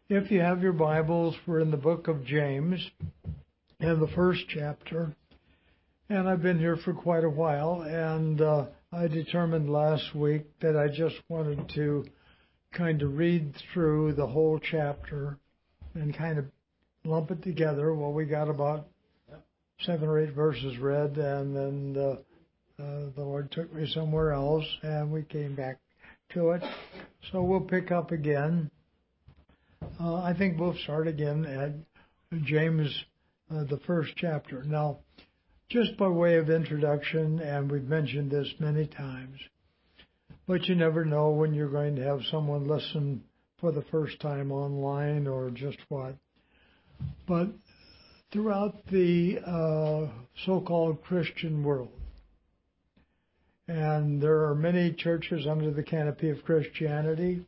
If you have your Bibles, we're in the book of James, in the first chapter. And I've been here for quite a while, and I determined last week that I just wanted to kind of read through the whole chapter and kind of lump it together. Well, we got about 7 or 8 verses read, and then the Lord took me somewhere else, and we came back to it. So we'll pick up again. I think we'll start again at James, the first chapter. Now, just by way of introduction, and we've mentioned this many times, but you never know when you're going to have someone listen for the first time online or just what. But throughout the so-called Christian world, and there are many churches under the canopy of Christianity,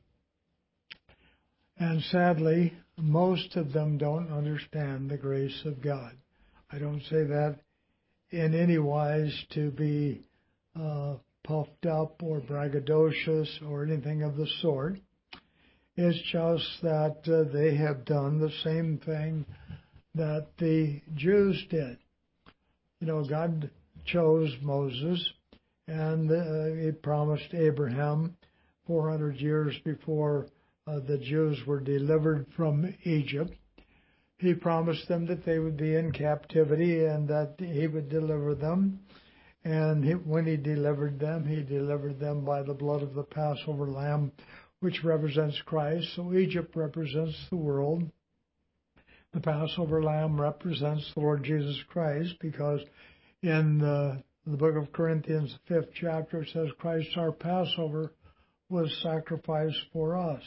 and sadly, most of them don't understand the grace of God. I don't say that in any wise to be puffed up or braggadocious or anything of the sort. It's just that they have done the same thing that the Jews did. You know, God chose Moses, and He promised Abraham 400 years before the Jews were delivered from Egypt. He promised them that they would be in captivity and that He would deliver them. And when He delivered them by the blood of the Passover lamb, which represents Christ. So Egypt represents the world. The Passover lamb represents the Lord Jesus Christ, because in the book of Corinthians, the 5th chapter, it says, Christ our Passover was sacrificed for us.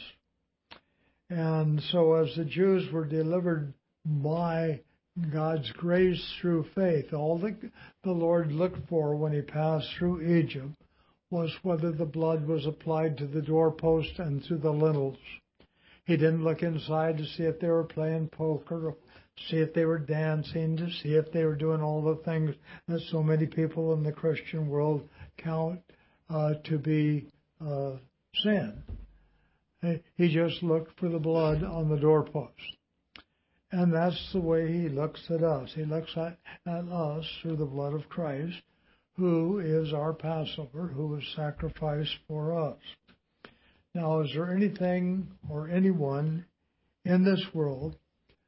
And so as the Jews were delivered by God's grace through faith, all that the Lord looked for when He passed through Egypt was whether the blood was applied to the doorpost and to the lintels. He didn't look inside to see if they were playing poker, or see if they were dancing, to see if they were doing all the things that so many people in the Christian world count to be sin. He just looked for the blood on the doorpost. And that's the way He looks at us. He looks at us through the blood of Christ, who is our Passover, who was sacrificed for us. Now, is there anything or anyone in this world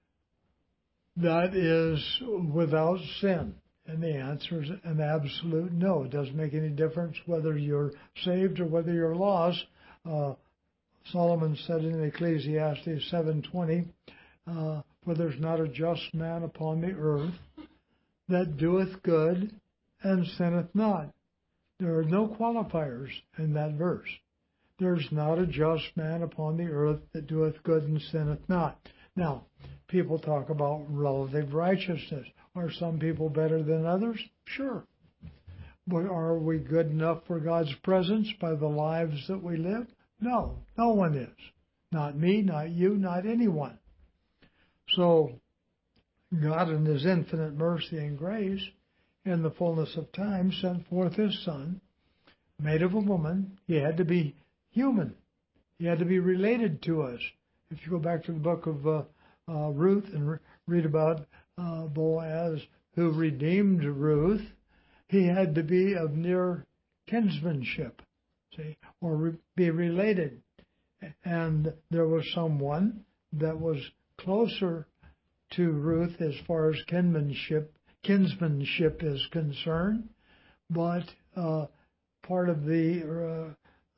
that is without sin? And the answer is an absolute no. It doesn't make any difference whether you're saved or whether you're lost. Solomon said in Ecclesiastes 7:20, for there's not a just man upon the earth that doeth good and sinneth not. There are no qualifiers in that verse. There's not a just man upon the earth that doeth good and sinneth not. Now, people talk about relative righteousness. Are some people better than others? Sure. But are we good enough for God's presence by the lives that we live? No, no one is. Not me, not you, not anyone. So, God in His infinite mercy and grace, in the fullness of time, sent forth His Son, made of a woman. He had to be human. He had to be related to us. If you go back to the book of Ruth and read about Boaz, who redeemed Ruth, he had to be of near kinsmanship, see, or be related. And there was someone that was closer to Ruth as far as kinsmanship is concerned, but part of the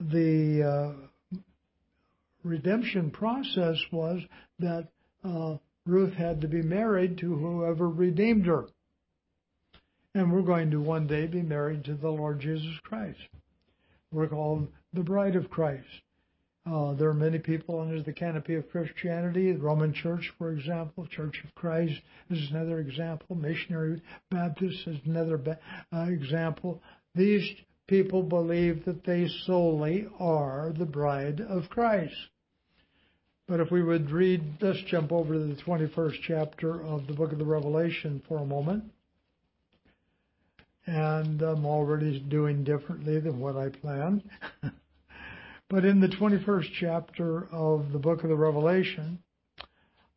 redemption process was that Ruth had to be married to whoever redeemed her. And we're going to one day be married to the Lord Jesus Christ. We're called the bride of Christ. There are many people under the canopy of Christianity. The Roman Church, for example, Church of Christ is another example. Missionary Baptist is another example. These people believe that they solely are the bride of Christ. But if we would read, let's jump over to the 21st chapter of the book of the Revelation for a moment. And I'm already doing differently than what I planned. But in the 21st chapter of the book of the Revelation,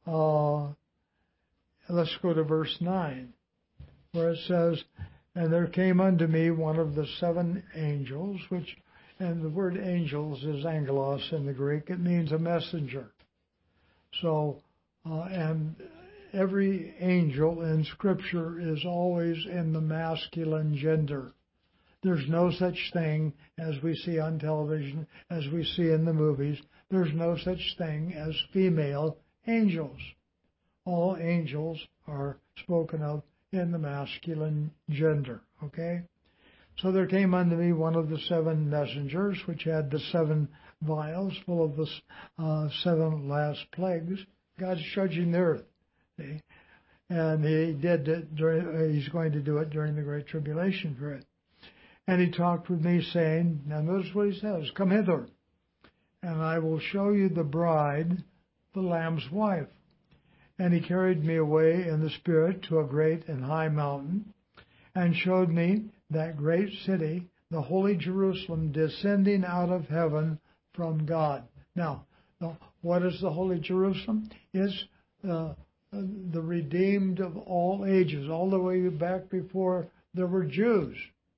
let's go to verse 9, where it says, "And there came unto me one of the 7 angels," and the word angels is angelos in the Greek. It means a messenger. So, and every angel in Scripture is always in the masculine gender. There's no such thing as we see on television, as we see in the movies. There's no such thing as female angels. All angels are spoken of in the masculine gender, okay? "So there came unto me one of the 7 messengers, which had the 7 vials full of the 7 last plagues." God's judging the earth, see? And he did it he's going to do it during the Great Tribulation period. "And he talked with me, saying," now notice what he says, "Come hither, and I will show you the bride, the Lamb's wife. And he carried me away in the Spirit to a great and high mountain, and showed me that great city, the holy Jerusalem, descending out of heaven from God." Now, what is the holy Jerusalem? It's the redeemed of all ages, all the way back before there were Jews.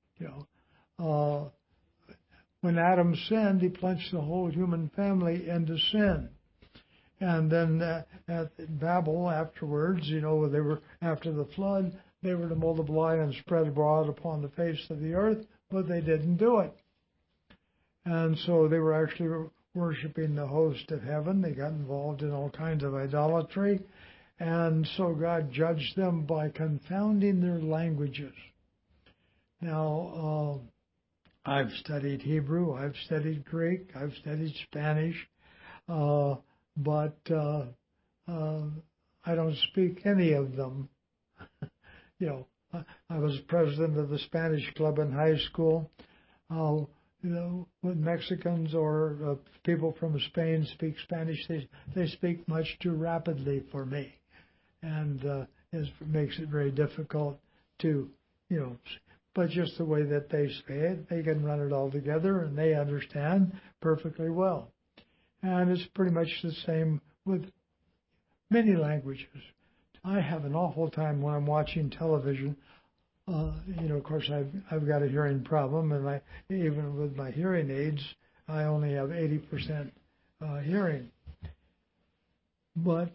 When Adam sinned, he plunged the whole human family into sin. And then at Babel afterwards, they were, after the flood, they were to multiply and spread abroad upon the face of the earth, but they didn't do it. And so they were actually worshiping the host of heaven. They got involved in all kinds of idolatry. And so God judged them by confounding their languages. Now, I've studied Hebrew, I've studied Greek, I've studied Spanish, but I don't speak any of them. I was president of the Spanish club in high school. When Mexicans or people from Spain speak Spanish, they speak much too rapidly for me, and it makes it very difficult to, but just the way that they say it, they can run it all together, and they understand perfectly well. And it's pretty much the same with many languages. I have an awful time when I'm watching television. Of course, I've got a hearing problem, and even with my hearing aids, I only have 80% hearing. But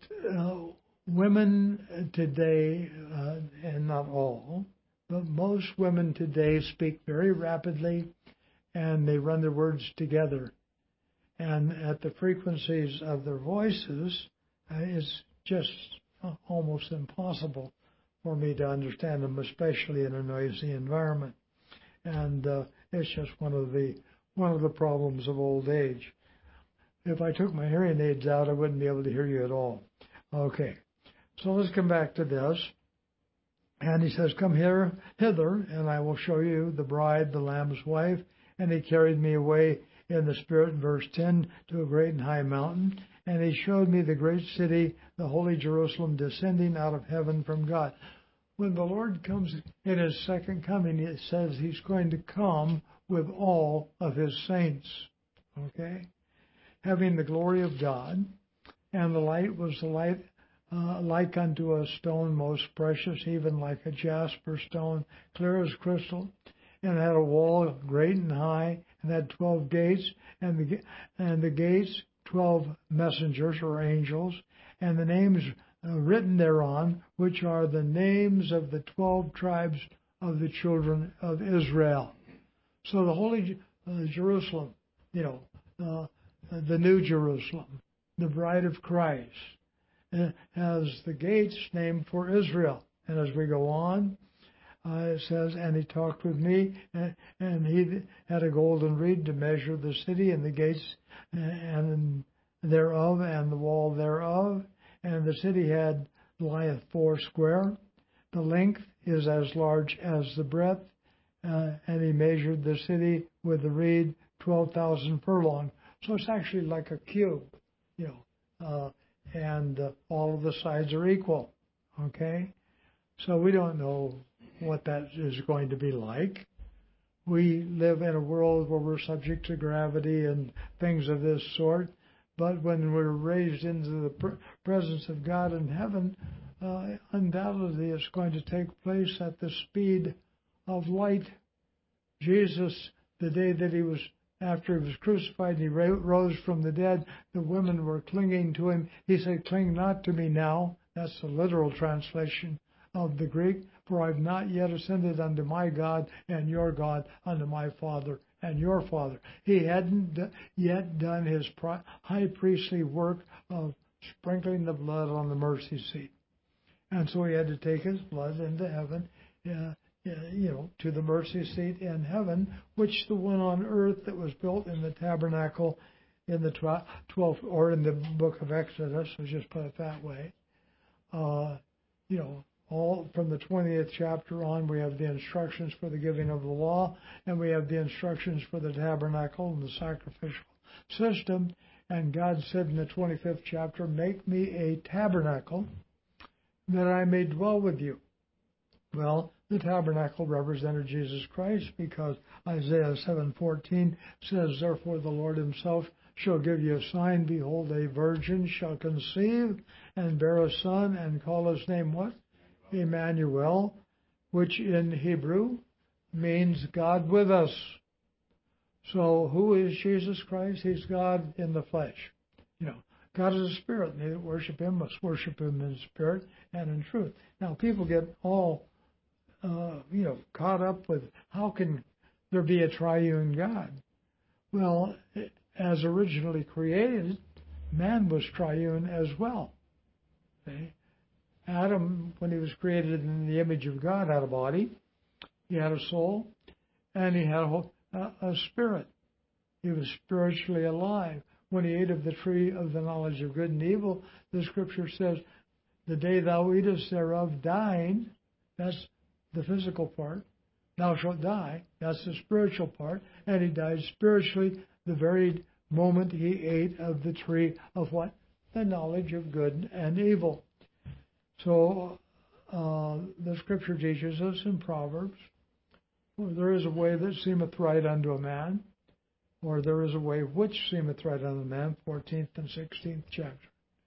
women today, and not all, but most women today speak very rapidly, and they run their words together. And at the frequencies of their voices, it's just almost impossible for me to understand them, especially in a noisy environment. And it's just one of the problems of old age. If I took my hearing aids out, I wouldn't be able to hear you at all. Okay, so let's come back to this. And he says, "Come hither, and I will show you the bride, the Lamb's wife." And he carried me away in the Spirit, verse 10, to a great and high mountain. And he showed me the great city, the holy Jerusalem, descending out of heaven from God. When the Lord comes in his second coming, it says he's going to come with all of his saints. Okay? Having the glory of God. And the light was the light like unto a stone most precious, even like a jasper stone, clear as crystal. And it had a wall great and high, and had 12 gates, and the gates 12 messengers or angels, and the names written thereon, which are the names of the 12 tribes of the children of Israel. So the holy Jerusalem, the new Jerusalem, the bride of Christ, has the gates named for Israel. And as we go on, it says, "And he talked with me, and he had a golden reed to measure the city and the gates and thereof and the wall thereof. And the city lieth 4 The length is as large as the breadth. And he measured the city with the reed 12,000 furlong." So it's actually like a cube, and all of the sides are equal. Okay? So we don't know what that is going to be like. We live in a world where we're subject to gravity and things of this sort, But when we're raised into the presence of God in heaven, undoubtedly it's going to take place at the speed of light. Jesus, the day that after he was crucified and he rose from the dead, the women were clinging to him. He said, "Cling not to me now." That's the literal translation of the Greek. "For I've not yet ascended unto my God and your God, unto my Father and your Father." He hadn't yet done his high priestly work of sprinkling the blood on the mercy seat. And so he had to take his blood into heaven, to the mercy seat in heaven, which the one on earth that was built in the tabernacle in the 12th, or in the book of Exodus, let's just put it that way. All from the 20th chapter on, we have the instructions for the giving of the law, and we have the instructions for the tabernacle and the sacrificial system. And God said in the 25th chapter, "Make me a tabernacle that I may dwell with you." Well, the tabernacle represented Jesus Christ, because Isaiah 7:14 says, "Therefore the Lord himself shall give you a sign. Behold, a virgin shall conceive and bear a son, and call his name" what? Emmanuel, which in Hebrew means God with us. So who is Jesus Christ? He's God in the flesh. God is a spirit, and they that worship him must worship him in spirit and in truth. Now, people get all caught up with, how can there be a triune God? Well, as originally created, man was triune as well. Okay? Adam, when he was created in the image of God, had a body, he had a soul, and he had a spirit. He was spiritually alive. When he ate of the tree of the knowledge of good and evil, the scripture says, "The day thou eatest thereof, dying," that's the physical part, "thou shalt die," that's the spiritual part, and he died spiritually the very moment he ate of the tree of what? The knowledge of good and evil. So the scripture teaches us in Proverbs, "There is a way that seemeth right unto a man, or there is a way which seemeth right unto a man," 14th and 16th chapter.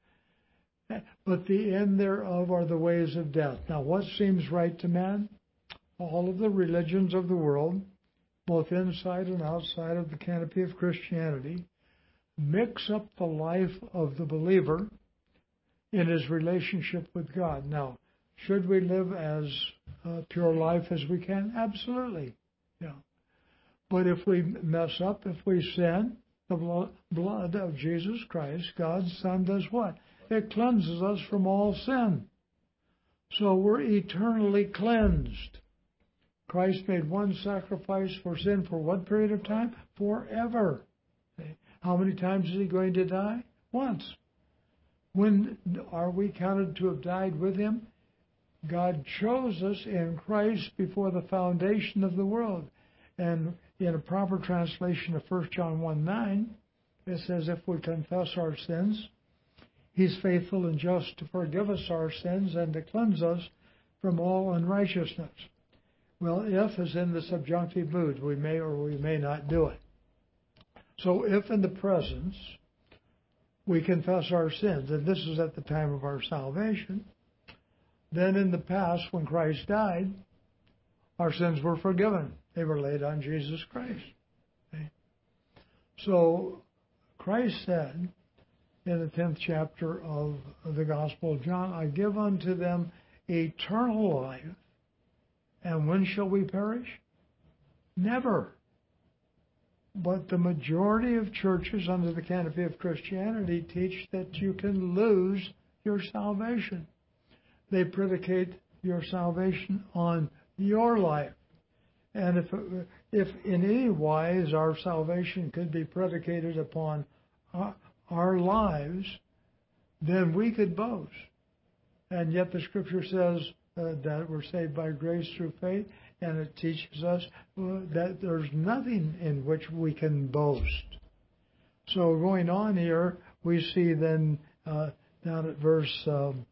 "But the end thereof are the ways of death." Now, what seems right to man? All of the religions of the world, both inside and outside of the canopy of Christianity, mix up the life of the believer in his relationship with God. Now, should we live as pure life as we can? Absolutely. Yeah. But if we mess up, if we sin, the blood of Jesus Christ, God's Son, does what? It cleanses us from all sin. So we're eternally cleansed. Christ made one sacrifice for sin for what period of time? Forever. Okay. How many times is he going to die? Once. When are we counted to have died with him? God chose us in Christ before the foundation of the world. And in a proper translation of 1 John 1:9, it says, "If we confess our sins, he's faithful and just to forgive us our sins and to cleanse us from all unrighteousness." Well, if is in the subjunctive mood. We may or we may not do it. So if in the presence we confess our sins, and this is at the time of our salvation, then in the past, when Christ died, our sins were forgiven. They were laid on Jesus Christ. Okay? So Christ said in the 10th chapter of the Gospel of John, "I give unto them eternal life, and when shall we perish? Never." But the majority of churches under the canopy of Christianity teach that you can lose your salvation. They predicate your salvation on your life. And if in any wise our salvation could be predicated upon our lives, then we could boast. And yet the Scripture says that we're saved by grace through faith, and it teaches us that there's nothing in which we can boast. So going on here, we see then down at verse,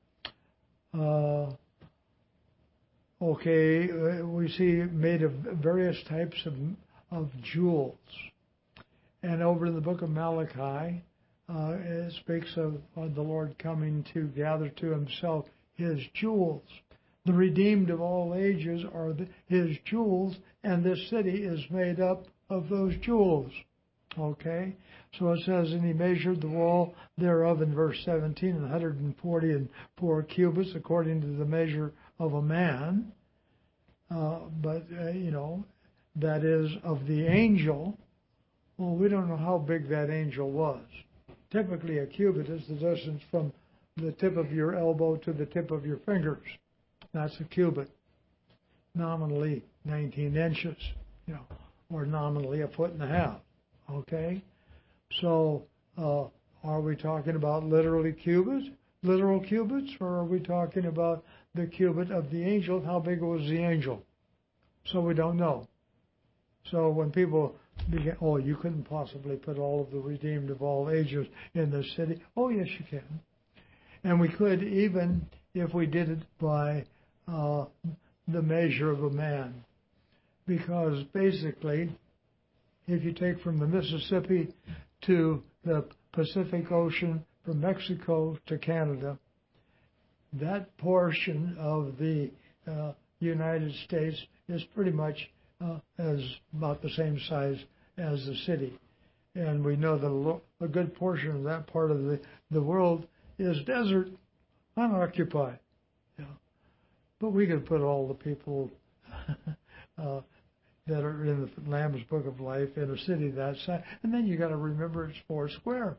we see made of various types of jewels. And over in the book of Malachi, it speaks of the Lord coming to gather to himself his jewels. The redeemed of all ages are his jewels, and this city is made up of those jewels. Okay? So it says, and he measured the wall thereof in verse 17, 144 cubits according to the measure of a man. That is of the angel. Well, we don't know how big that angel was. Typically, a cubit is the distance from the tip of your elbow to the tip of your fingers. That's a cubit. Nominally 19 inches, or nominally 1.5 feet. Okay? So, are we talking about literal cubits, or are we talking about the cubit of the angel? How big was the angel? So we don't know. So when people begin, you couldn't possibly put all of the redeemed of all ages in the city. Oh, yes, you can. And we could even if we did it by the measure of a man. Because basically, if you take from the Mississippi to the Pacific Ocean, from Mexico to Canada, that portion of the United States is pretty much as about the same size as the city. And we know that a good portion of that part of the world is desert, unoccupied. But we could put all the people that are in the Lamb's Book of Life in a city that size. And then you got to remember it's 4 square.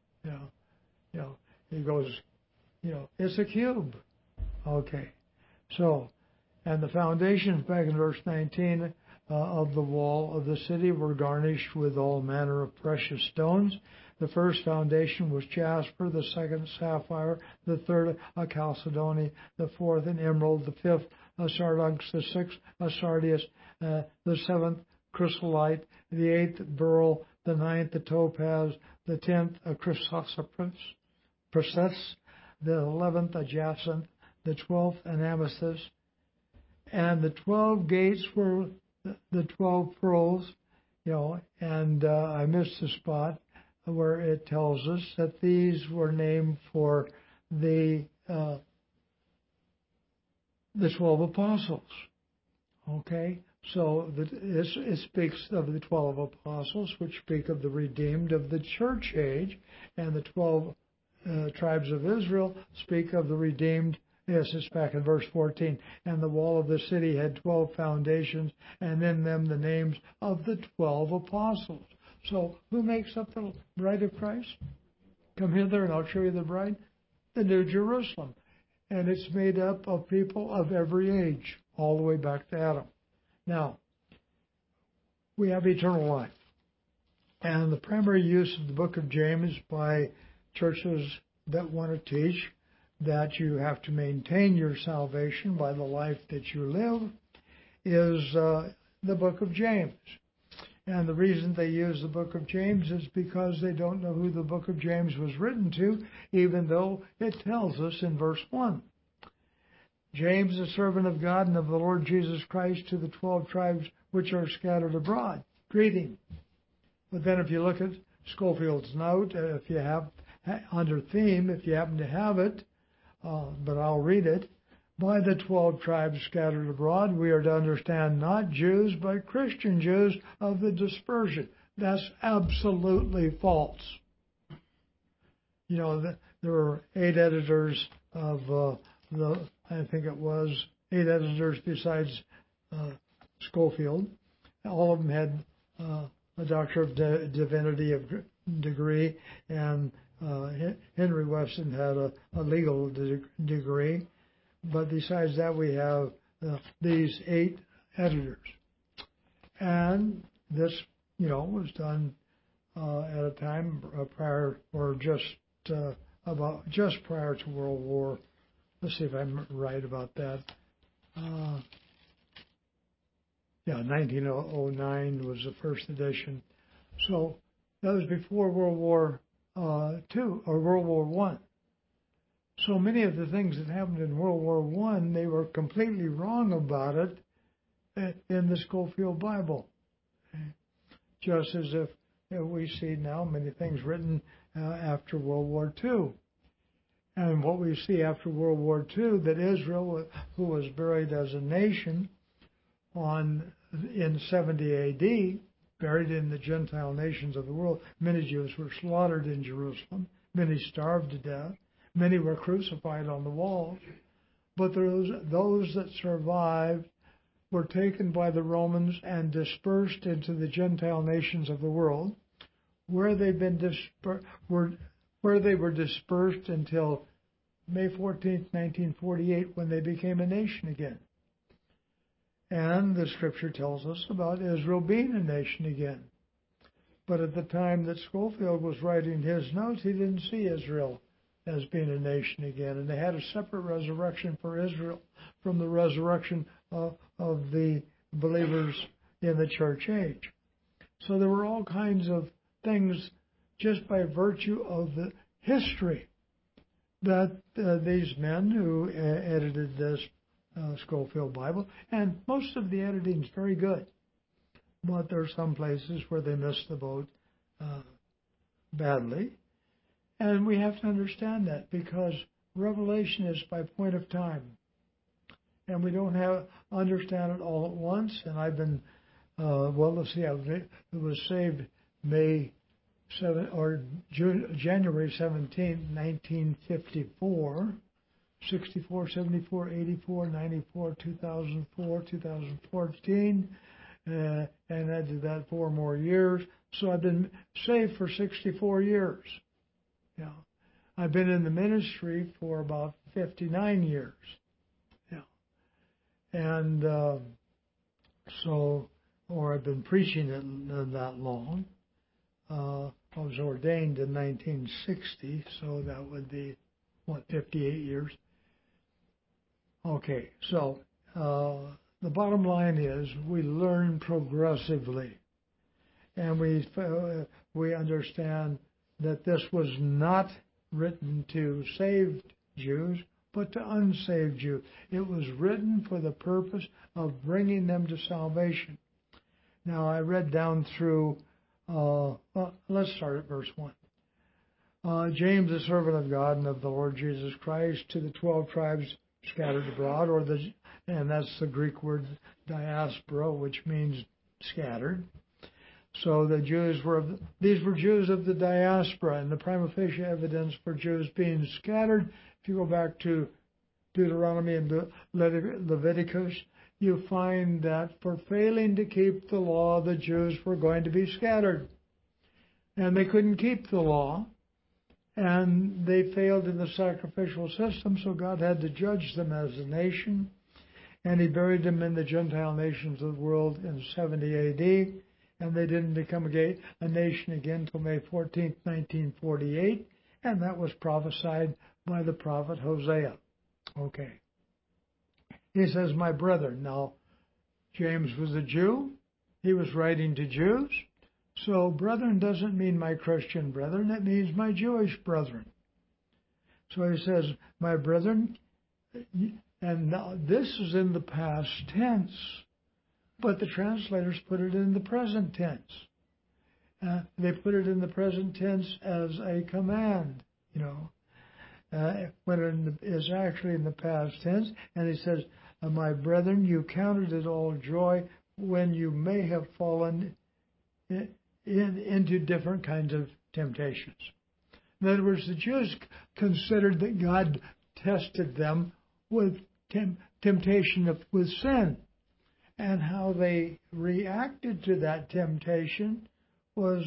He goes, it's a cube. Okay. So, and the foundations, back in verse 19, of the wall of the city were garnished with all manner of precious stones. The first foundation was jasper, the second sapphire, the third a chalcedony, the fourth an emerald, the fifth a sardonyx, the sixth a sardius, the seventh chrysolite, the eighth beryl, the ninth a topaz, the 10th a chrysoprase, the 11th a jacinth, the 12th an amethyst, and the 12 gates were the 12 pearls, and I missed the spot where it tells us that these were named for the 12 apostles. Okay? So it speaks of the 12 apostles, which speak of the redeemed of the church age, and the 12 tribes of Israel speak of the redeemed. Yes, it's back in verse 14. And the wall of the city had 12 foundations, and in them the names of the 12 apostles. So who makes up the bride of Christ? Come hither and I'll show you the bride. The New Jerusalem. And it's made up of people of every age, all the way back to Adam. Now, we have eternal life. And the primary use of the book of James by churches that want to teach that you have to maintain your salvation by the life that you live is the book of James. And the reason they use the book of James is because they don't know who the book of James was written to, even though it tells us in verse 1. James, a servant of God and of the Lord Jesus Christ, to the 12 tribes which are scattered abroad. Greeting. But then if you look at Scofield's note, if you have under theme, if you happen to have it, but I'll read it. By the 12 tribes scattered abroad, we are to understand not Jews, but Christian Jews of the dispersion. That's absolutely false. There were 8 editors of I think it was 8 editors besides Scofield. All of them had a Doctor of Divinity degree, and Henry Weston had a legal degree. But besides that, we have these 8 editors. And this, was done at a time prior, or just prior to World War. Let's see if I'm right about that. 1909 was the first edition. So that was before World War II or World War I. So many of the things that happened in World War I, they were completely wrong about it in the Scofield Bible. Just as if we see now many things written after World War II. And what we see after World War II, that Israel, who was buried as a nation in 70 A.D., buried in the Gentile nations of the world, many Jews were slaughtered in Jerusalem, many starved to death, many were crucified on the walls. But those that survived were taken by the Romans and dispersed into the Gentile nations of the world, where they were dispersed until May 14th, 1948, when they became a nation again. And the Scripture tells us about Israel being a nation again. But at the time that Scofield was writing his notes, he didn't see Israel as being a nation again. And they had a separate resurrection for Israel from the resurrection of the believers in the church age. So there were all kinds of things just by virtue of the history that these men who edited this Scofield Bible, and most of the editing is very good, but there are some places where they missed the boat badly. And we have to understand that, because Revelation is by point of time. And we don't understand it all at once. And I've been, let's see, it was saved January 17, 1954, 64, 74, 84, 94, 2004, 2014, and I did that 4 more years. So I've been saved for 64 years. Yeah, I've been in the ministry for about 59 years. Yeah, and I've been preaching it that long. I was ordained in 1960, so that would be 58 years. Okay, so the bottom line is we learn progressively, and we understand that this was not written to saved Jews, but to unsaved Jews. It was written for the purpose of bringing them to salvation. Now, I read down through, let's start at verse 1. James, the servant of God and of the Lord Jesus Christ, to the 12 tribes scattered abroad, and that's the Greek word diaspora, which means scattered. So these were Jews of the diaspora, and the prima facie evidence for Jews being scattered, if you go back to Deuteronomy and Leviticus, you find that for failing to keep the law, the Jews were going to be scattered. And they couldn't keep the law, and they failed in the sacrificial system, so God had to judge them as a nation, and He buried them in the Gentile nations of the world in 70 A.D., and they didn't become a nation again until May 14th, 1948, and that was prophesied by the prophet Hosea. Okay. He says, my brethren. Now, James was a Jew. He was writing to Jews. So brethren doesn't mean my Christian brethren. It means my Jewish brethren. So he says, my brethren, and now this is in the past tense, but the translators put it in the present tense. They put it in the present tense as a command, when it is actually in the past tense. And he says, my brethren, you counted it all joy when you may have fallen into different kinds of temptations. In other words, the Jews considered that God tested them with temptation with sin. And how they reacted to that temptation was,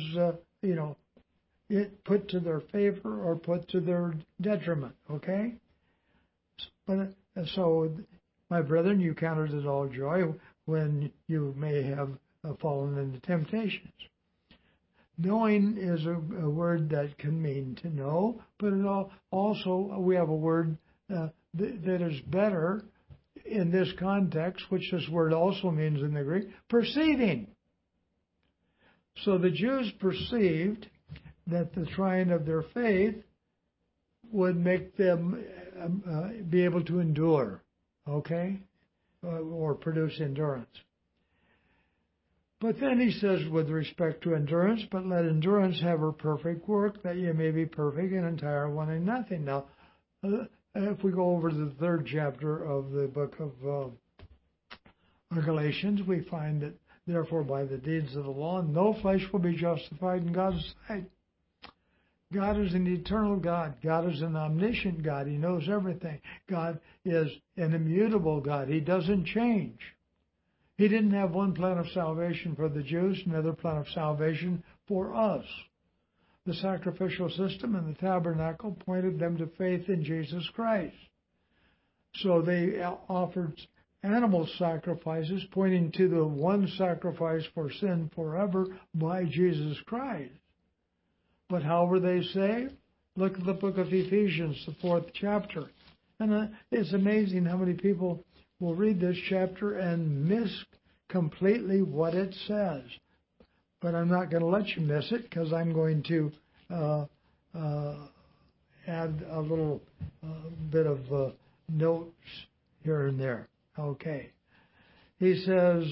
it put to their favor or put to their detriment, okay? But so, my brethren, you counted it all joy when you may have fallen into temptations. Knowing is a word that can mean to know, but it also we have a word that is better in this context, which this word also means in the Greek, perceiving. So the Jews perceived that the trying of their faith would make them be able to endure, okay, or produce endurance. But then he says, with respect to endurance, but let endurance have her perfect work, that you may be perfect and entire, wanting nothing. Now, if we go over to the 3rd chapter of the book of Galatians, we find that, therefore, by the deeds of the law, no flesh will be justified in God's sight. God is an eternal God. God is an omniscient God. He knows everything. God is an immutable God. He doesn't change. He didn't have one plan of salvation for the Jews, another plan of salvation for us. The sacrificial system and the tabernacle pointed them to faith in Jesus Christ. So they offered animal sacrifices, pointing to the one sacrifice for sin forever by Jesus Christ. But how were they saved? Look at the book of Ephesians, the 4th chapter. And it's amazing how many people will read this chapter and miss completely what it says. But I'm not going to let you miss it, because I'm going to add a little bit of notes here and there. Okay. He says,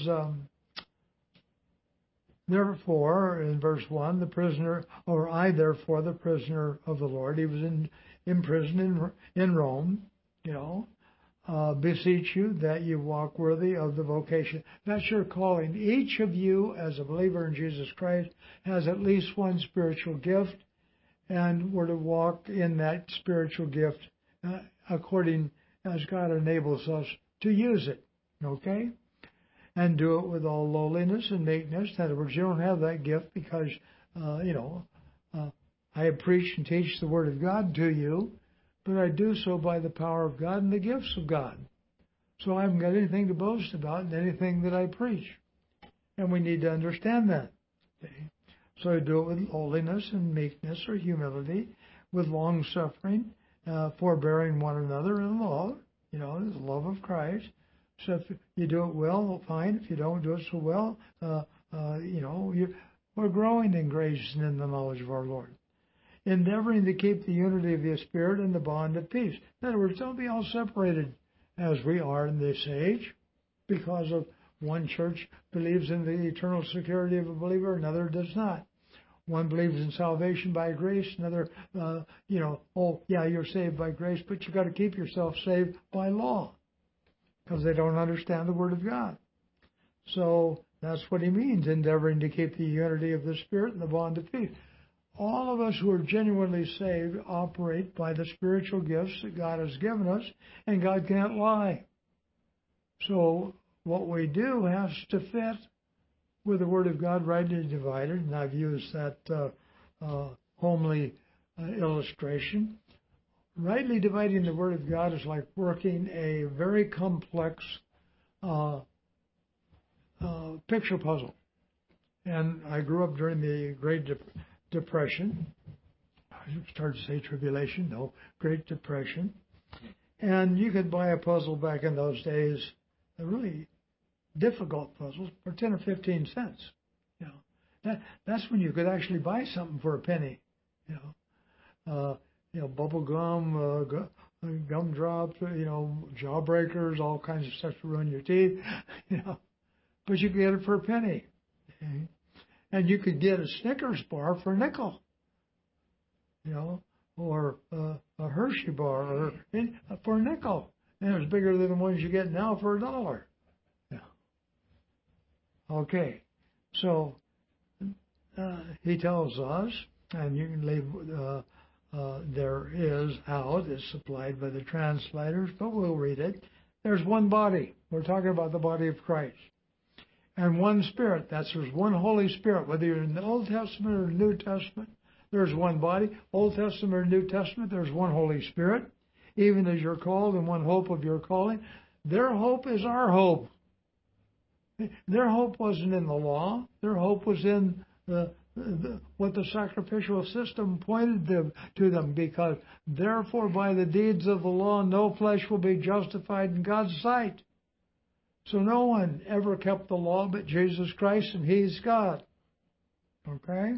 therefore, in verse 1, the prisoner, or I, therefore, the prisoner of the Lord. He was in prison in Rome, beseech you that you walk worthy of the vocation. That's your calling. Each of you, as a believer in Jesus Christ, has at least one spiritual gift, and we're to walk in that spiritual gift according as God enables us to use it. Okay? And do it with all lowliness and meekness. In other words, you don't have that gift because, I preach and teach the Word of God to you, but I do so by the power of God and the gifts of God. So I haven't got anything to boast about in anything that I preach. And we need to understand that. Okay? So I do it with lowliness and meekness or humility, with long suffering, forbearing one another in love, the love of Christ. So if you do it well, fine. If you don't do it so well, we're growing in grace and in the knowledge of our Lord. Endeavoring to keep the unity of the Spirit and the bond of peace. In other words, don't be all separated as we are in this age, because of one church believes in the eternal security of a believer, another does not. One believes in salvation by grace, another, you're saved by grace, but you've got to keep yourself saved by law, because they don't understand the Word of God. So that's what he means, endeavoring to keep the unity of the Spirit and the bond of peace. All of us who are genuinely saved operate by the spiritual gifts that God has given us, and God can't lie. So what we do has to fit with the Word of God rightly divided, and I've used that homely illustration. Rightly dividing the Word of God is like working a very complex picture puzzle. And I grew up during the Great Depression. I started to say tribulation. No, Great Depression. And you could buy a puzzle back in those days, a really difficult puzzles, for 10 or 15 cents. That's when you could actually buy something for a penny. Bubble gum, gumdrops, jawbreakers, all kinds of stuff to ruin your teeth. But you could get it for a penny. Okay? And you could get a Snickers bar for a nickel, or a Hershey bar for a nickel. And it was bigger than the ones you get now for $1. Yeah. Okay. So he tells us, and you can leave there is out, is supplied by the translators, but we'll read it. There's one body. We're talking about the body of Christ. And one Spirit. There's one Holy Spirit. Whether you're in the Old Testament or the New Testament, there's one body. Old Testament or New Testament, there's one Holy Spirit. Even as you're called, and one hope of your calling. Their hope is our hope. Their hope wasn't in the law. Their hope was in what the sacrificial system pointed to them, because therefore by the deeds of the law no flesh will be justified in God's sight. So no one ever kept the law but Jesus Christ, and He's God. Okay?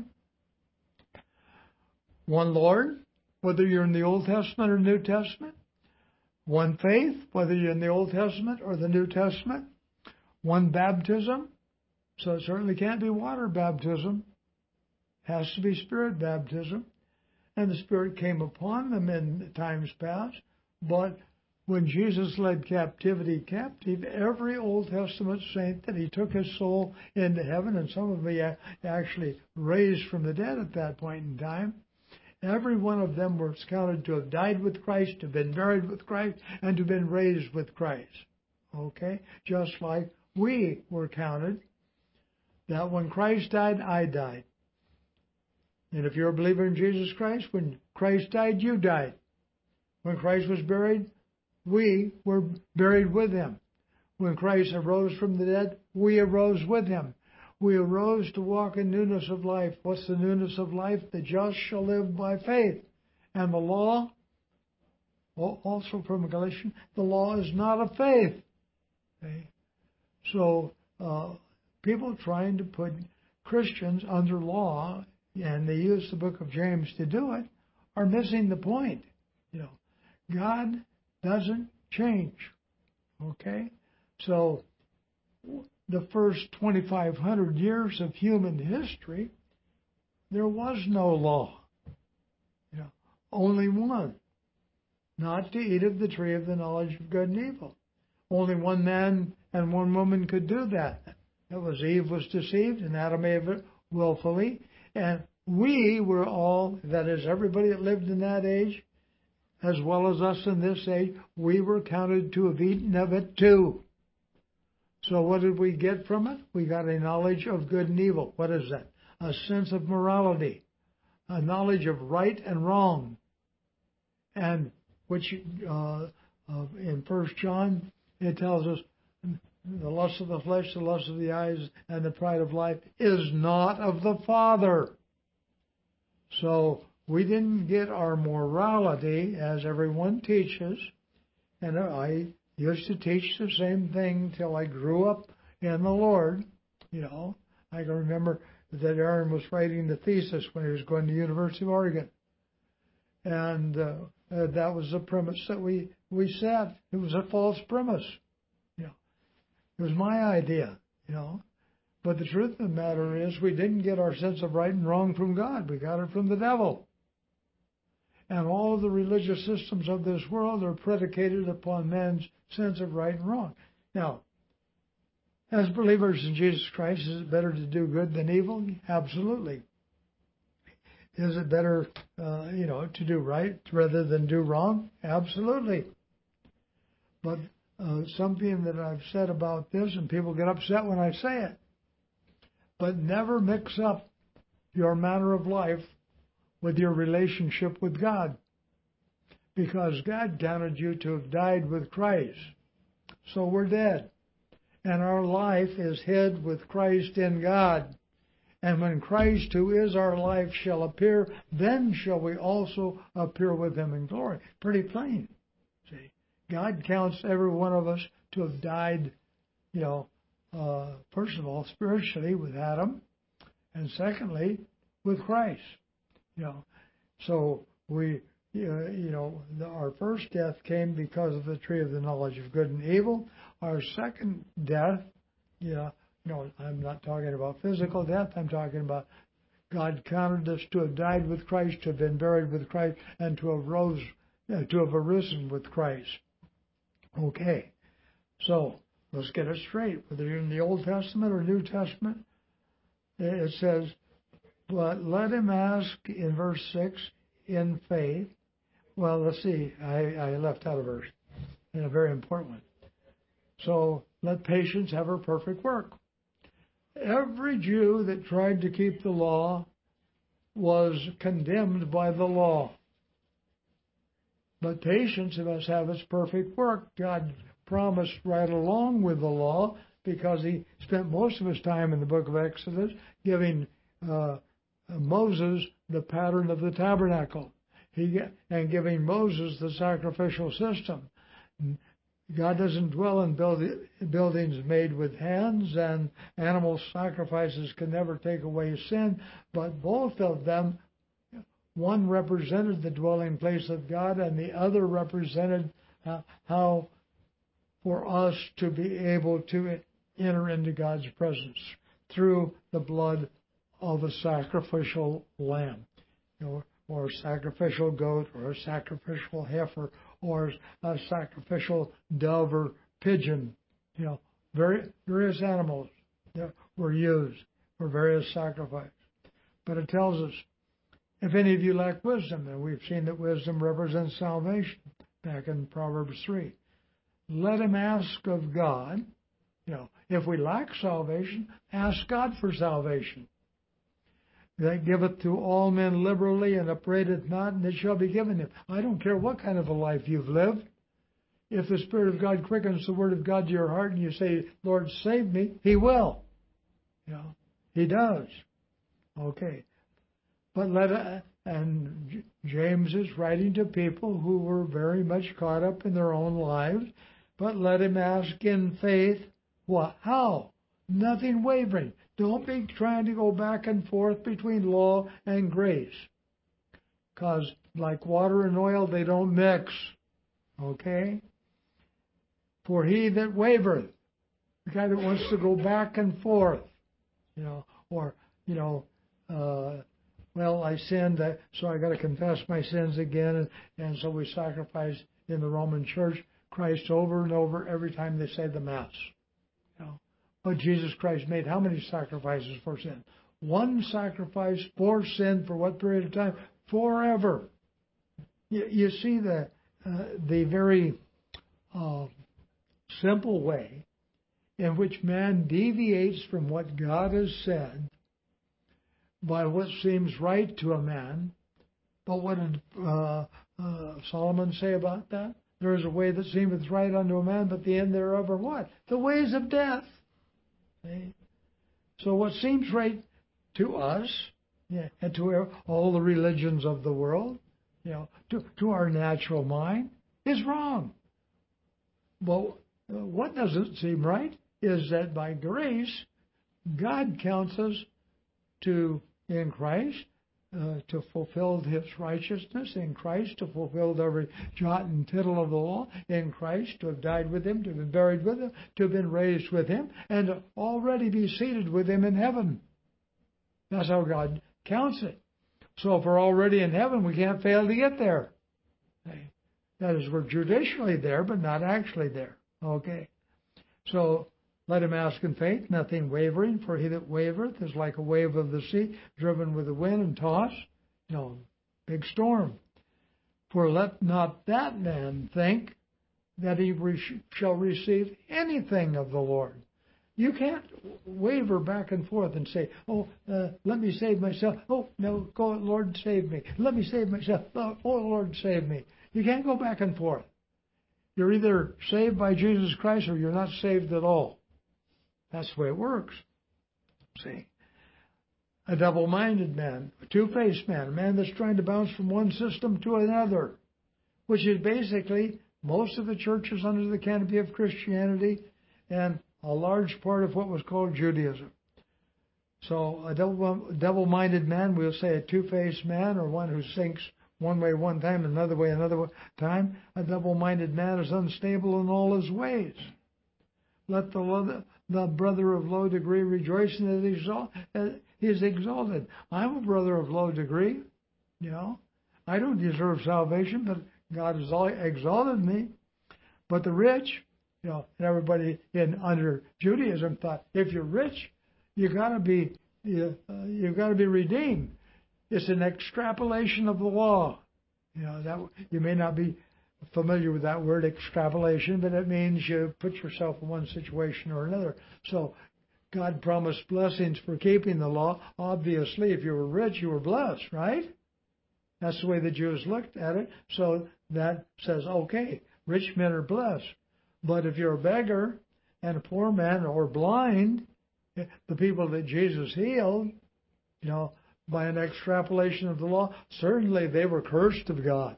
One Lord, whether you're in the Old Testament or New Testament. One faith, whether you're in the Old Testament or the New Testament. One baptism. So it certainly can't be water baptism. It has to be Spirit baptism. And the Spirit came upon them in times past. But when Jesus led captivity captive, every Old Testament saint that he took his soul into heaven, and some of them he actually raised from the dead at that point in time, every one of them was counted to have died with Christ, to have been buried with Christ, and to have been raised with Christ. Okay? Just like we were counted that when Christ died, I died. And if you're a believer in Jesus Christ, when Christ died, you died. When Christ was buried, we were buried with him. When Christ arose from the dead, we arose with him. We arose to walk in newness of life. What's the newness of life? The just shall live by faith. And the law, also from Galatians, the law is not of faith. Okay? So people trying to put Christians under law, and they use the book of James to do it, are missing the point. God doesn't change. Okay? So the first 2,500 years of human history, there was no law. Only one. Not to eat of the tree of the knowledge of good and evil. Only one man and one woman could do that. That was Eve was deceived and Adam ate it willfully. And we were all, that is everybody that lived in that age, as well as us in this age, we were counted to have eaten of it too. So what did we get from it? We got a knowledge of good and evil. What is that? A sense of morality, a knowledge of right and wrong. And which in 1 John, it tells us the lust of the flesh, the lust of the eyes, and the pride of life is not of the Father. So we didn't get our morality as everyone teaches. And I used to teach the same thing till I grew up in the Lord. I can remember that Aaron was writing the thesis when he was going to the University of Oregon. And that was the premise that we set. It was a false premise. It was my idea, But the truth of the matter is we didn't get our sense of right and wrong from God. We got it from the devil. And all of the religious systems of this world are predicated upon man's sense of right and wrong. Now, as believers in Jesus Christ, is it better to do good than evil? Absolutely. Is it better, to do right rather than do wrong? Absolutely. But something that I've said about this, and people get upset when I say it, but never mix up your manner of life with your relationship with God. Because God counted you to have died with Christ. So we're dead. And our life is hid with Christ in God. And when Christ, who is our life, shall appear, then shall we also appear with him in glory. Pretty plain. See, God counts every one of us to have died, first of all, spiritually with Adam, and secondly, with Christ. So we, our first death came because of the tree of the knowledge of good and evil. Our second death, I'm not talking about physical death. I'm talking about God counted us to have died with Christ, to have been buried with Christ, and to have arisen with Christ. Okay, so let's get it straight. Whether you're in the Old Testament or New Testament, it says, but let him ask in verse 6 in faith. Well, let's see. I left out a verse, and a very important one. So let patience have her perfect work. Every Jew that tried to keep the law was condemned by the law. But patience must have its perfect work. God promised right along with the law, because he spent most of his time in the book of Exodus giving Moses the pattern of the tabernacle, and giving Moses the sacrificial system. God doesn't dwell in buildings made with hands, and animal sacrifices can never take away sin, but both of them, one represented the dwelling place of God, and the other represented how for us to be able to enter into God's presence. through the blood of a sacrificial lamb, or a sacrificial goat, or a sacrificial heifer, or a sacrificial dove or pigeon. Various animals that were used for various sacrifices. But it tells us, if any of you lack wisdom, and we've seen that wisdom represents salvation back in Proverbs 3, let him ask of God. If we lack salvation, ask God for salvation. That giveth to all men liberally and upbraideth not, and it shall be given him. I don't care what kind of a life you've lived. If the Spirit of God quickens the Word of God to your heart and you say, Lord, save me, He will. He does. Okay. But and James is writing to people who were very much caught up in their own lives, but let him ask in faith, what? How? Nothing wavering. Don't be trying to go back and forth between law and grace. Because like water and oil, they don't mix. Okay? For he that wavereth, the guy that wants to go back and forth, well, I sinned, so I got to confess my sins again, and so we sacrifice in the Roman Church Christ over and over every time they say the Mass. But Jesus Christ made how many sacrifices for sin? One sacrifice for sin for what period of time? Forever. You see the very simple way in which man deviates from what God has said by what seems right to a man. But what did Solomon say about that? There is a way that seemeth right unto a man, but the end thereof are what? The ways of death. See? So what seems right to us, and to all the religions of the world, to our natural mind, is wrong. But what doesn't seem right is that by grace, God counts us in Christ, to fulfill His righteousness, in Christ to fulfill every jot and tittle of the law, in Christ to have died with Him, to have been buried with Him, to have been raised with Him, and to already be seated with Him in heaven. That's how God counts it. So if we're already in heaven, we can't fail to get there. That is, we're judicially there, but not actually there. Okay? So let him ask in faith, nothing wavering, for he that wavereth is like a wave of the sea, driven with the wind and tossed. Big storm. For let not that man think that he shall receive anything of the Lord. You can't waver back and forth and say, let me save myself. Oh, no, go, Lord, save me. Let me save myself. Oh, Lord, save me. You can't go back and forth. You're either saved by Jesus Christ or you're not saved at all. That's the way it works. See? A double-minded man, a two-faced man, a man that's trying to bounce from one system to another, which is basically most of the churches under the canopy of Christianity and a large part of what was called Judaism. So a double-minded man, we'll say a two-faced man, or one who thinks one way one time, another way another time. A double-minded man is unstable in all his ways. Let the brother of low degree rejoice in that he is exalted. I'm a brother of low degree. I don't deserve salvation, but God has exalted me. But the rich, and everybody under Judaism thought, if you're rich, you've got to be redeemed. It's an extrapolation of the law. That you may not be familiar with that word, extrapolation, but it means you put yourself in one situation or another. So God promised blessings for keeping the law. Obviously, if you were rich, you were blessed, right? That's the way the Jews looked at it. So that says, okay, rich men are blessed. But if you're a beggar and a poor man or blind, the people that Jesus healed, by an extrapolation of the law, certainly they were cursed of God.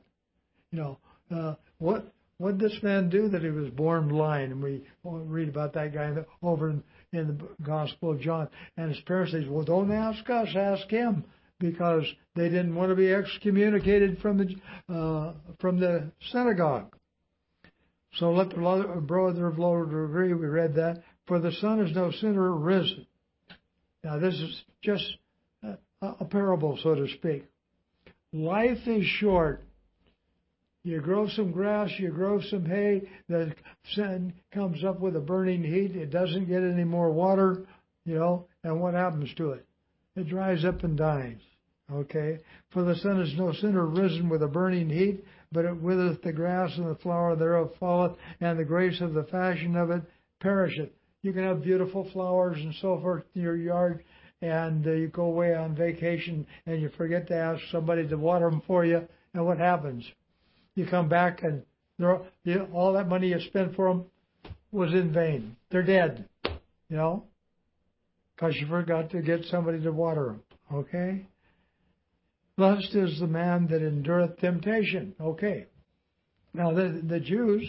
What did this man do that he was born blind? And we read about that guy over in the Gospel of John. And his parents said, well, don't ask us, ask him, because they didn't want to be excommunicated from the synagogue. So let the brother of lower degree, we read that, for the Son is no sooner risen. Now, this is just a parable, so to speak. Life is short. You grow some grass, you grow some hay, the sun comes up with a burning heat. It doesn't get any more water, and what happens to it? It dries up and dies. Okay? For the sun is no sooner risen with a burning heat, but it withereth the grass, and the flower thereof falleth, and the grace of the fashion of it perisheth. You can have beautiful flowers and so forth in your yard, and you go away on vacation, and you forget to ask somebody to water them for you, and what happens? You come back, and all that money you spent for them was in vain. They're dead, because you forgot to get somebody to water them. Okay? Blessed is the man that endureth temptation. Okay. Now, the Jews,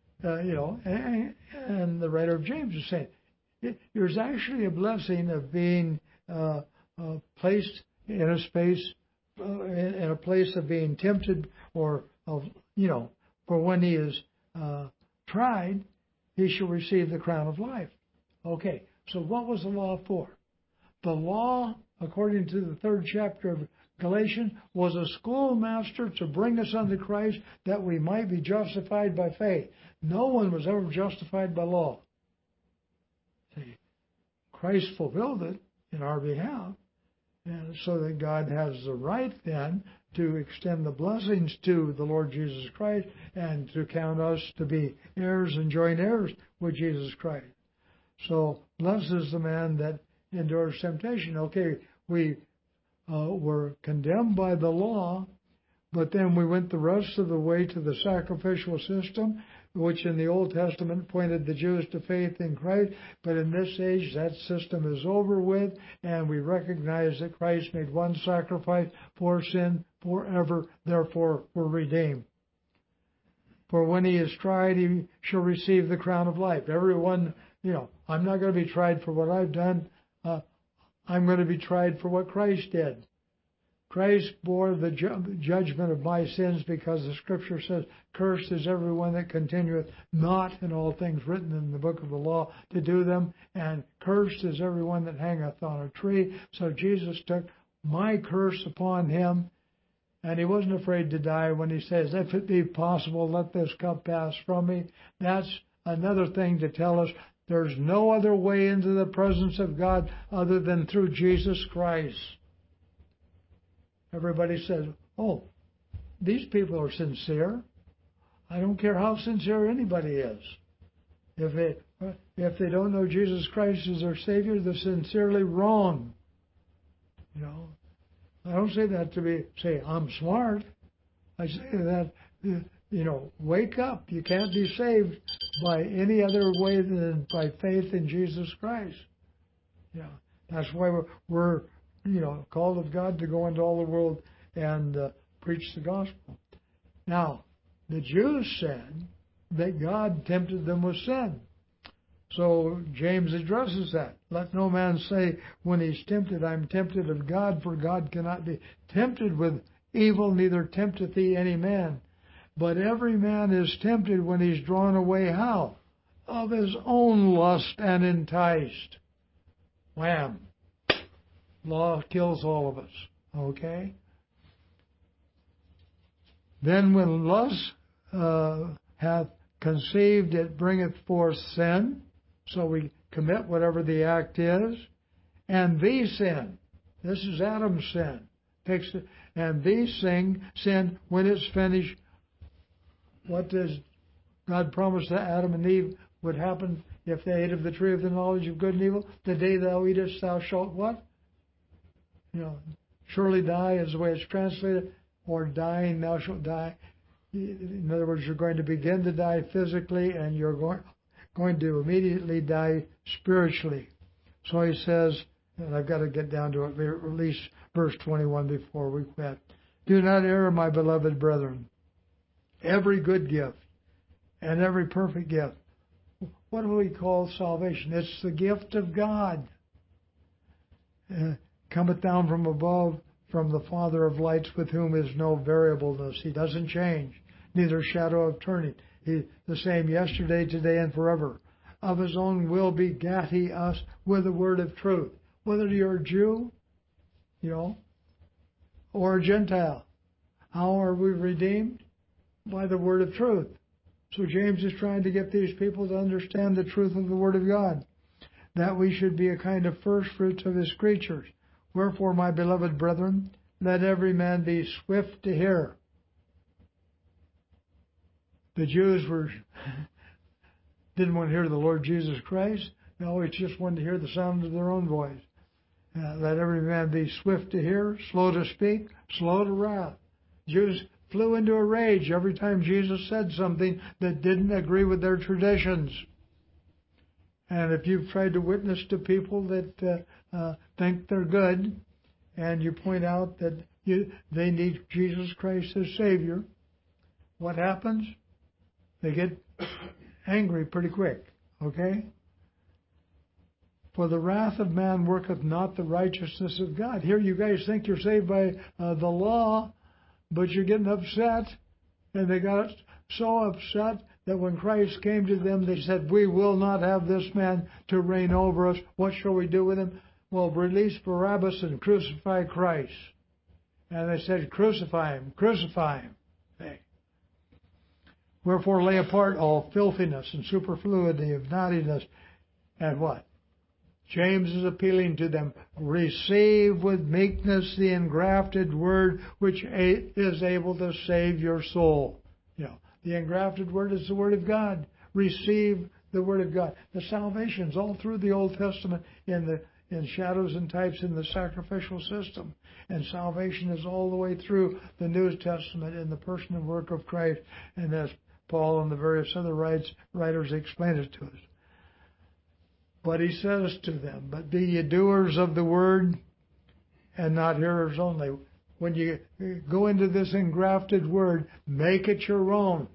and the writer of James is saying, there's actually a blessing of being placed in a space, in a place of being tempted, or for when he is tried, he shall receive the crown of life. Okay, so what was the law for? The law, according to the 3rd chapter of Galatians, was a schoolmaster to bring us unto Christ that we might be justified by faith. No one was ever justified by law. See, Christ fulfilled it in our behalf, and so that God has the right then to extend the blessings to the Lord Jesus Christ and to count us to be heirs and joint heirs with Jesus Christ. So blessed is the man that endures temptation. Okay, we were condemned by the law, but then we went the rest of the way to the sacrificial system, which in the Old Testament pointed the Jews to faith in Christ. But in this age, that system is over with, and we recognize that Christ made one sacrifice for sin forever, therefore we're redeemed. For when he is tried, he shall receive the crown of life. Everyone, I'm not going to be tried for what I've done. I'm going to be tried for what Christ did. Christ bore the judgment of my sins, because the Scripture says, cursed is everyone that continueth not in all things written in the book of the law to do them, and cursed is everyone that hangeth on a tree. So Jesus took my curse upon him, and he wasn't afraid to die when he says, if it be possible, let this cup pass from me. That's another thing to tell us there's no other way into the presence of God other than through Jesus Christ. Everybody says, oh, these people are sincere. I don't care how sincere anybody is. If they don't know Jesus Christ as their Savior, they're sincerely wrong. I don't say that to say I'm smart. I say that, wake up. You can't be saved by any other way than by faith in Jesus Christ. That's why we're called of God to go into all the world and preach the gospel. Now, the Jews said that God tempted them with sin. So James addresses that. Let no man say when he's tempted, I'm tempted of God, for God cannot be tempted with evil, neither tempteth he any man. But every man is tempted when he's drawn away how? Of his own lust and enticed. Wham! Law kills all of us. Okay? Then when lust hath conceived, it bringeth forth sin. So we commit whatever the act is. And the sin. This is Adam's sin. And the sin, when it's finished, what does God promise that Adam and Eve would happen if they ate of the tree of the knowledge of good and evil? The day thou eatest, thou shalt what? Surely die is the way it's translated, or dying, thou shalt die. In other words, you're going to begin to die physically, and you're going to immediately die spiritually. So he says, and I've got to get down to it, at least verse 21 before we quit. Do not err, my beloved brethren. Every good gift and every perfect gift. What do we call salvation? It's the gift of God. Cometh down from above, from the Father of lights, with whom is no variableness. He doesn't change, neither shadow of turning. He the same yesterday, today, and forever. Of his own will begat he us with the word of truth. whether you're a Jew, or a Gentile. How are we redeemed? By the word of truth. So James is trying to get these people to understand the truth of the word of God, that we should be a kind of first fruits of his creatures. Wherefore, my beloved brethren, let every man be swift to hear. The Jews didn't want to hear the Lord Jesus Christ. They always just wanted to hear the sound of their own voice. Let every man be swift to hear, slow to speak, slow to wrath. Jews flew into a rage every time Jesus said something that didn't agree with their traditions. And if you've tried to witness to people that think they're good, and you point out that they need Jesus Christ as Savior, what happens? They get angry pretty quick, okay? For the wrath of man worketh not the righteousness of God. Here you guys think you're saved by the law, but you're getting upset. And they got so upset that when Christ came to them, they said, we will not have this man to reign over us. What shall we do with him? Well, release Barabbas and crucify Christ. And they said, crucify him, crucify him. Hey. Wherefore lay apart all filthiness and superfluity of naughtiness. And what? James is appealing to them. Receive with meekness the engrafted word which is able to save your soul. The engrafted word is the word of God. Receive the word of God. The salvation's all through the Old Testament in shadows and types in the sacrificial system. And salvation is all the way through the New Testament in the person and work of Christ. And as Paul and the various other writers explain it to us. But he says to them, but be ye doers of the word and not hearers only. When you go into this engrafted word, make it your own.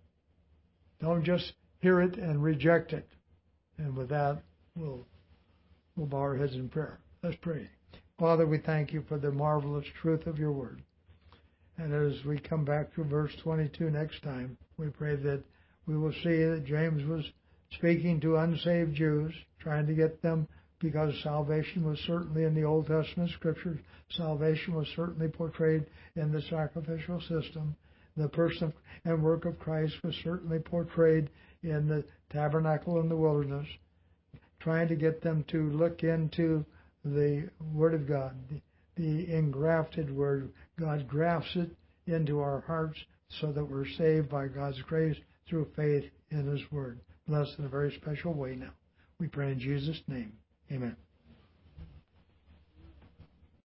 Don't just hear it and reject it. And with that, we'll bow our heads in prayer. Let's pray. Father, we thank you for the marvelous truth of your word. And as we come back to verse 22 next time, we pray that we will see that James was speaking to unsaved Jews, trying to get them, because salvation was certainly in the Old Testament Scriptures. Salvation was certainly portrayed in the sacrificial system. The person and work of Christ was certainly portrayed in the tabernacle in the wilderness, trying to get them to look into the Word of God, the engrafted Word. God grafts it into our hearts so that we're saved by God's grace through faith in His Word. Blessed in a very special way now. We pray in Jesus' name. Amen.